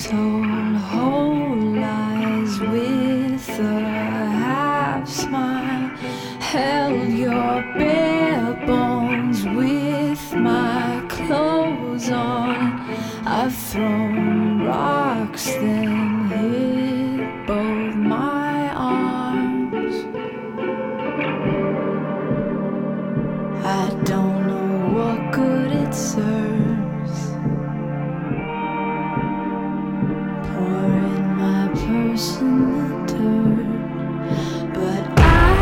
told whole lies with a half smile, held your bare bones with my clothes on. I've thrown rocks, then hit both my arms. I don't know what good it serves. Pouring my purse in the dirt, but I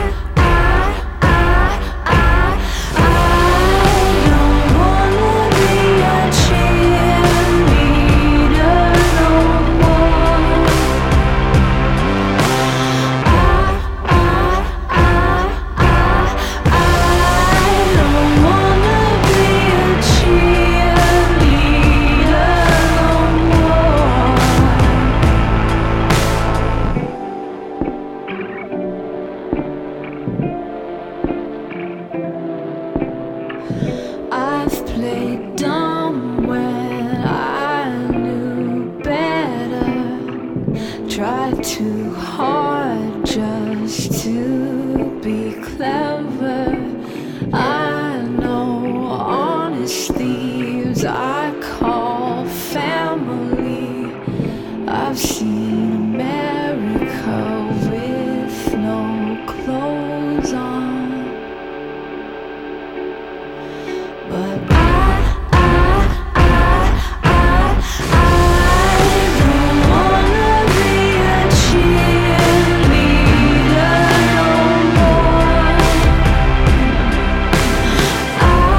don't wanna be a cheerleader no more. I don't wanna be a cheerleader no more. I've played dumb when I knew better, tried too hard just to be clever. I know honest thieves I call family. I've seen America with no clothes on, but I don't wanna be a cheerleader no more. I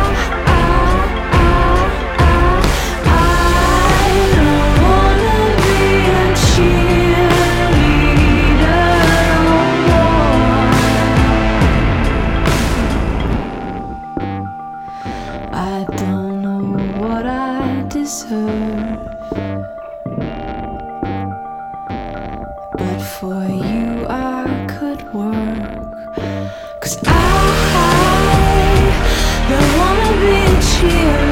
don't wanna be a cheerleader no more. I don't know what I deserve, but for you I could work. 'Cause I don't wanna be a cheerleader.